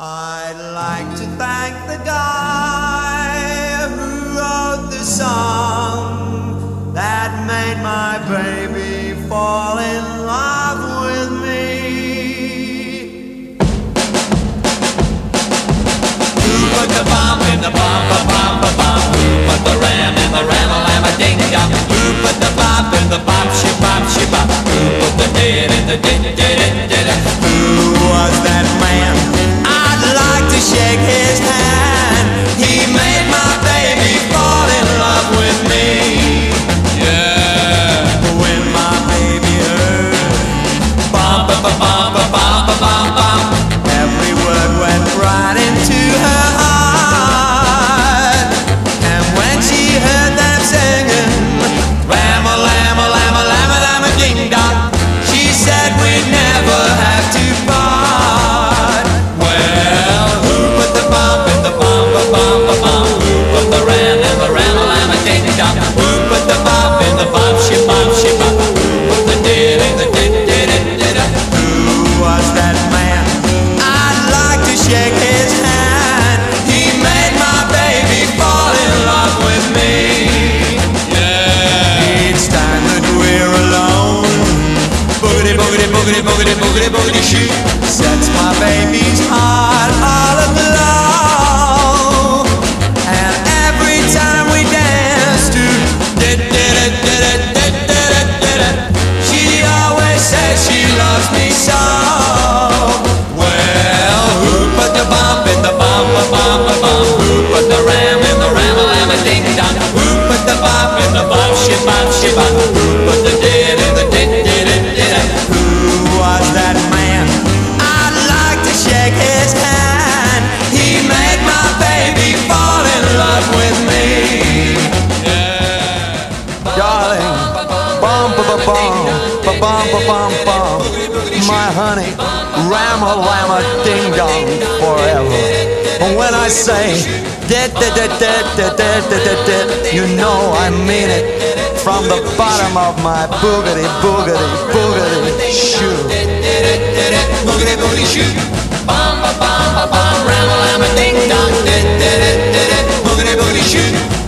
I'd like to thank the guy who wrote the song that made my baby fall in love with me. Who put the bomb in the bomb, ba bomb, ba bomb? Who put the ram in the ram-a-lam-a ding-dong? Who put the bop in the bop, shi-bop, shi-bop? Who put the did in the did-did-did-did? Who was that man? I'd like to shake his hand. He made my baby fall in love with me. Yeah. When my baby heard Bomb, ba ba bomb, ba bomb, ba bomb, bomb. every word went right into her heart. And when she heard them singing ram-a-lam-a-lam-a-lam-a-lam-a ding-dong, she said we'd never have to part. Well, who put the bomb in the bomb, ba bomb, ba bomb? Who put the ram in the ram-a-lam-a ding-dong? Who put the bop in the bop, shi-bop, shi-bop? Who put the did in the did-did-did-did? Who was that man? I'd like to shake his hand. He made my baby fall in love with me. Yeah. Each time that we're alone, boogity, boogity, boogity, boogity, boogity, boogity, shoot sets my baby's heart all aglow. And every time we dance to she always says she loves me so. Well, who put the bomb in the bomb, ba bomb, ba bomb? Who put the ram in the ram-a-lam-a ding-dong? Who put the bop in the bop, shi-bop, shi-bop? Who put the did in the did-did-did-did? Who was that man? I'd like to shake his hand. He made my baby fall in love with me. Darling, bum ba ba bum, ba bum ba bum bum. My honey, ram-a-lam-a ding-dong forever. When I say you know I mean it from the bottom of my boogity, boogity, boogity shoe. Boogity, boogity, shoot. Bomb, ba bomb, ba bomb. Ram-a-lam-a ding-dong. Boogity, boogity, shoot.